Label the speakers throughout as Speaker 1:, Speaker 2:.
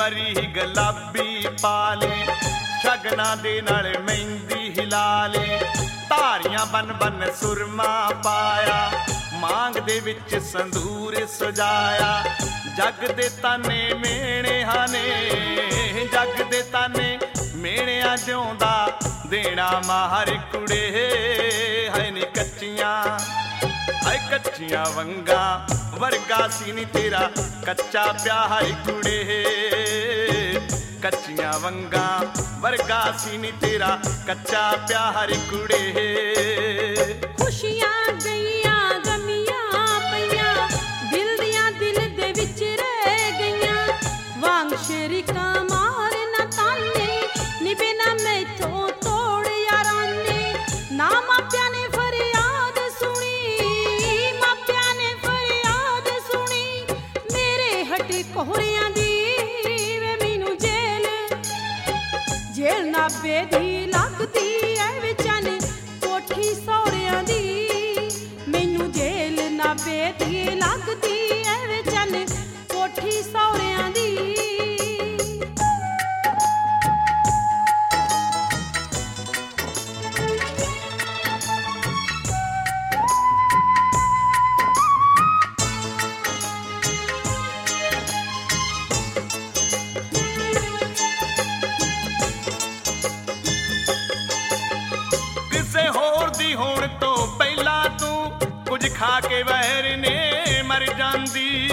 Speaker 1: ਵਰੀ ਗੁਲਾਬੀ ਪਾ ਲੇ, ਸ਼ਗਨਾਂ ਦੇ ਨਾਲ ਮਹਿੰਦੀ ਹਿਲਾ ਲੇ, ਧਾਰੀਆਂ ਬਨ ਬਨ ਸੁਰਮਾ ਪਾਇਆ, ਮਾਂਗ ਦੇ ਵਿੱਚ ਸੰਦੂਰ ਸਜਾਇਆ। ਜੱਗ ਦੇ ਤਾਨੇ ਮੇਣਿਆਂ ਨੇ, ਜੱਗ ਦੇ ਤਾਨੇ ਮੇਣਿਆਂ ਜਿਉਂਦਾ ਦੇਣਾ ਮਾਹਰ ਕੁੜੇ। ਹੈ ਨੀ ਕੱਚੀਆਂ, ਹਾਏ ਕੱਚੀਆਂ ਵੰਗਾਂ ਵਰਗਾ ਸੀ ਨੀ ਤੇਰਾ ਕੱਚਾ ਪਿਆਰ ਕੁੜੇ। ਕੱਚੀਆਂ ਵੰਗਾਂ ਵਰਗਾ ਸੀ ਨੀ ਤੇਰਾ ਕੱਚਾ ਪਿਆਰ ਕੁੜੇ।
Speaker 2: ਖੁਸ਼ੀਆਂ ਗਈਆਂ ਗਮੀਆਂ ਪਈਆਂ, ਦਿਲ ਦੀਆਂ ਦਿਲ ਦੇ ਵਿੱਚ ਰਹਿ ਗਈਆਂ। ਵਾਂਗ ਸ਼ਰੀਕਾਂ ਮਾਰ ਨਾ ਤਾਨੇ, ਨੀ ਬਿਨਾ ਮੈਥੋਂ ਤੋੜ ਯਾਰਾਂ ਨੇ। ਨਾ ਮਾਪਿਆਂ ਨੇ ਫਰਿਆਦ ਸੁਣੀ, ਮਾਪਿਆਂ ਨੇ ਫਰਿਆਦ ਸੁਣੀ, ਮੇਰੇ ਹਟੇ ਕੋਹਰਿਆਂ ਦੀ। ਵੇ ਮੈਨੂੰ ਜੇਲ੍ਹ ਨਾ ਬੇਦੀ ਲੱਗਦੀ ਐ ਵਿਚਾਨੇ ਕੋਠੀ ਸਹੁਰਿਆਂ ਦੀ। ਮੈਨੂੰ ਜੇਲ੍ਹ ਨਾ ਬੇਦੀ ਲੱਗਦੀ ਐ ਵਿਚਾਨੇ ਕੋਠੀ ਸਹੁਰਿਆਂ ਦੀ।
Speaker 1: ਹੋਣ ਤੋਂ ਪਹਿਲਾਂ ਤੂੰ ਕੁਝ ਖਾ ਕੇ ਵੈਰ ਨੇ ਮਰ ਜਾਂਦੀ।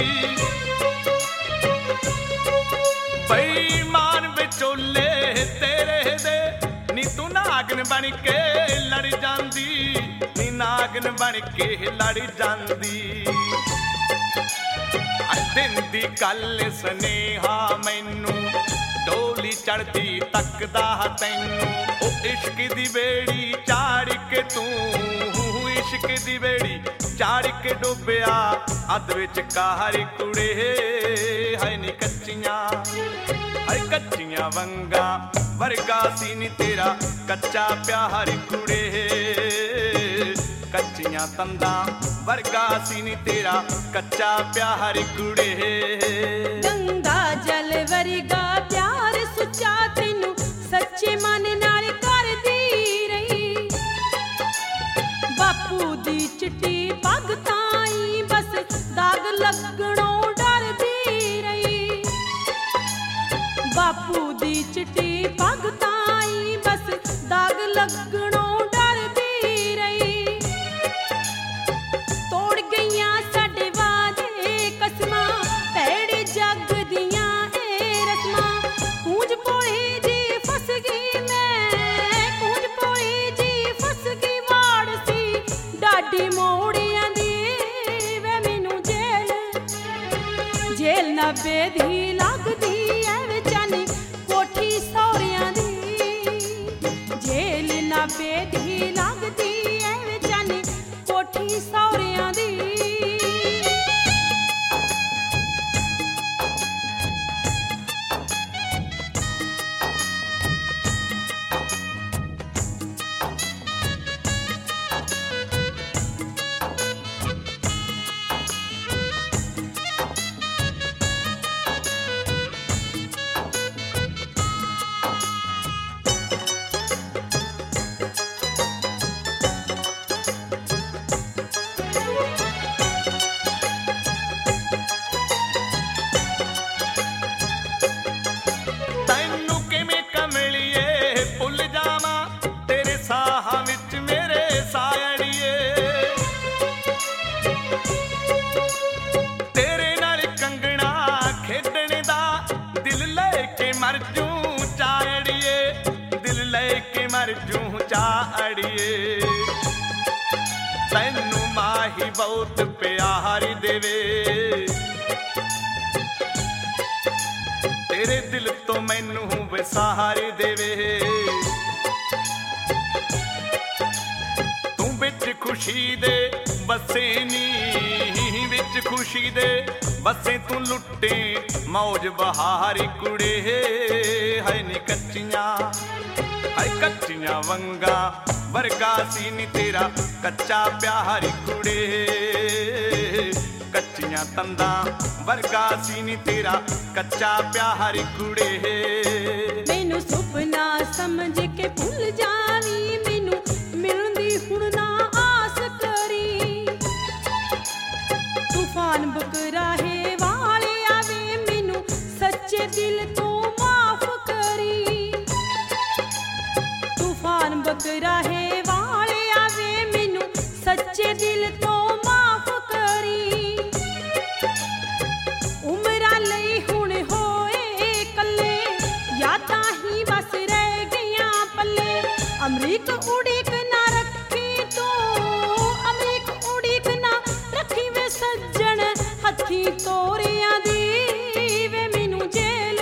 Speaker 1: ਬੇਈਮਾਨ ਵਿਚੋਲੇ ਤੇਰੇ ਦੇ ਨੀ ਤੂੰ ਨਾਗਨ ਬਣ ਕੇ ਲੜ ਜਾਂਦੀ, ਨੀ ਨਾਗਨ ਬਣ ਕੇ ਲੜ ਜਾਂਦੀ। ਦਿਨ ਦੀ ਗੱਲ ਸੁਨੇਹਾ ਮੈਨੂੰ, ਡੋਲੀ ਚੜਦੀ ਤੱਕਦਾ ਤੈਨੂੰ। ਉਹ ਇਸ਼ਕ ਦੀ ਬੇੜੀ ਚਾੜ ਕੇ ਤੂੰ, ਇਸ਼ਕ ਦੀ ਬੇੜੀ ਚਾੜ ਕੇ ਡੁੱਬਿਆ ਅੱਧ ਵਿੱਚ ਕਾਹਰ ਕੁੜੇ। ਹੈ ਨੀ ਕੱਚੀਆਂ, ਹਾਏ ਕੱਚੀਆਂ ਵੰਗਾਂ ਵਰਗਾ ਸੀ ਨੀ ਤੇਰਾ ਕੱਚਾ ਪਿਆਰ ਕੁੜੇ। ਕੱਚੀਆਂ ਤੰਦਾਂ ਵਰਗਾ ਸੀ ਨੀ ਤੇਰਾ ਕੱਚਾ ਪਿਆਰ ਕੁੜੇ।
Speaker 2: ਗੰਗਾ ਜਲ ਵਰਗਾ ਪਿਆਰ ਸੁੱਚਾ ਤੈਨੂੰ ਸੱਚੇ ਮਨ ਨਾਲ ਕਰਦੀ ਰਹੀ। ਬਾਪੂ ਦੀ ਚਿੱਟੀ ਪੱਗ ਤਾਈਂ ਬਸ ਦਾਗ ਲੱਗਣੋਂ ਡਰਦੀ ਰਹੀ। ਬਾਪੂ ਦੀ ਚਿੱਟੀ ਪੱਗ ਤਾਈਂ ਬਸ ਦਾਗ ਲੱਗਣੋਂ ਡਰਦੀ ਰਹੀ। ਤੋੜ ਗਈਆਂ ਸਾਡੇ ਵਾਦੇ ਕਸਮਾਂ, ਭੈੜੇ ਜੱਗ ਦੀਆਂ ਇਹ ਰਸਮਾਂ। ਕੂੰਜ ਪੋਈ ਜੀ ਫਸ ਗਈ ਮੈਂ, ਕੂੰਜ ਪੋਈ ਜੀ ਫਸ ਗਈ ਵਾੜ ਸੀ ਡਾਢੀ ਮੋੜਿਆਂ ਦੀ। ਵੇ ਮੈਨੂੰ ਜੇਲ੍ਹ ਨਾ ਬੇਦੀ ਲੱਗਦੀ ਐ ਵਿਚਾਨੀ ਕੋਠੀ ਸਹੁਰਿਆਂ ਦੀ। ਜੇਲ੍ਹ ਨਾ ਬੇਦੀ ਲੱਗਦੀ ਐ ਵਿਚਾਨੀ ਕੋਠੀ ਸਹੁਰਿਆਂ ਦੀ। ਤੈਨੂੰ ਮਾਹੀ ਬਹੁਤ ਪਿਆਰ ਦੇਵੇ, ਤੇਰੇ ਦਿਲ ਤੋਂ ਮੈਨੂੰ ਵਿਸਾਰ ਦੇਵੇ। ਤੂੰ ਵਿੱਚ ਖੁਸ਼ੀ ਦੇ ਬਸੇ ਨੀ, ਵਿੱਚ ਖੁਸ਼ੀ ਦੇ ਬਸੇ ਤੂੰ ਲੁੱਟੇ ਮੌਜ ਬਹਾਰ ਕੁੜੇ। ਹੈ ਨੀ ਕੱਚੀਆਂ, ਹਾਏ ਕੱਚੀਆਂ ਵੰਗਾਂ ਵਰਗਾ ਸੀ ਨੀ ਤੇਰਾ ਕੱਚਾ ਪਿਆਰ ਕੁੜੇ।
Speaker 1: ਕੱਚੀਆਂ ਤੰਦਾਂ ਵਰਗਾ ਸੀ ਨੀ ਤੇਰਾ ਕੱਚਾ ਪਿਆਰ ਕੁੜੇ।
Speaker 2: ਮੈਨੂੰ ਸੁਪਨਾ ਸਮਝ ਕੇ ਭੁੱਲ ਜਾਵੀਂ, ਮੈਨੂੰ ਮਿਲਣ ਦੀ ਹੁਣ ਨਾ ਆਸ ਕਰੀ। ਤੂਫਾਨ ਬਕਰਾਹੇ ਵਾਲੇ ਆਵੇ, ਮੈਨੂੰ ਸੱਚੇ ਦਿਲ ਤੋਂ ਮਾਫ ਕਰੀ। ਤੂਫਾਨ ਬਕਰਾਹੇ ਵਾਲੇ ਆਵੇ, ਮੈਨੂੰ ਸੱਚੇ ਦਿਲ ਤੋਂ ਮਾਫ ਕਰੀ। ਉਮਰਾਂ ਲਈ ਹੁਣ ਹੋਏ ਕੱਲੇ, ਯਾਦਾਂ ਹੀ ਬਸ ਰਹਿ ਗਈਆਂ ਪੱਲੇ। ਅਮਰੀਕ ਉਡੀਕ ਨਾ ਰੱਖੀ ਤੂੰ, ਅਮਰੀਕ ਉਡੀਕ ਨਾ ਰੱਖੀ ਵੇ ਸੱਜਣ ਹੱਥੀਂ ਤੋਰਿਆਂ ਦੀ। ਵੇ ਮੈਨੂੰ ਜੇਲ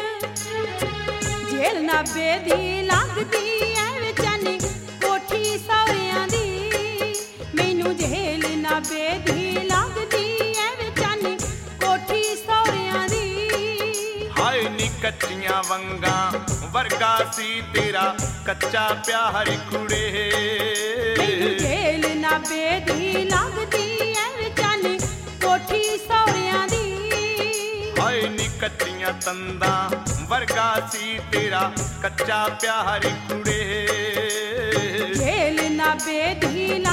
Speaker 2: ਨਾ ਬੇਦੀ ਲੱਗਦੀ ਐ ਵੇ ਜਾਨੀ ਕੋਠੀ ਸਹੁਰਿਆਂ ਦੀ। ਮੈਨੂੰ ਜੇਲ ਨਾ ਬੇਦੀ ਲੱਗਦੀ ਐ ਵੇ ਜਾਨੀ ਕੋਠੀ ਸਹੁਰਿਆਂ ਦੀ।
Speaker 1: ਹਾਏ ਨੀ ਕੱਚੀਆਂ ਵੰਗਾਂ ਵਰਗਾ ਸੀ ਤੇਰਾ ਕੱਚਾ ਪਿਆਰ ਕੁੜੇ।
Speaker 2: ਮੈਨੂੰ ਜੇਲ ਨਾ ਬੇਦੀ ਲੱਗਦੀ ਐ ਵੇ ਜਾਨੀ ਕੋਠੀ ਸਹੁਰਿਆਂ ਦੀ।
Speaker 1: ਹਾਏ ਨੀ ਕੱਚੀਆਂ ਤੰਦਾਂ ਵਰਗਾ ਸੀ ਤੇਰਾ ਕੱਚਾ ਪਿਆਰ ਕੁੜੇ।
Speaker 2: ਜੇਲ ਨਾ ਬੇਦੀ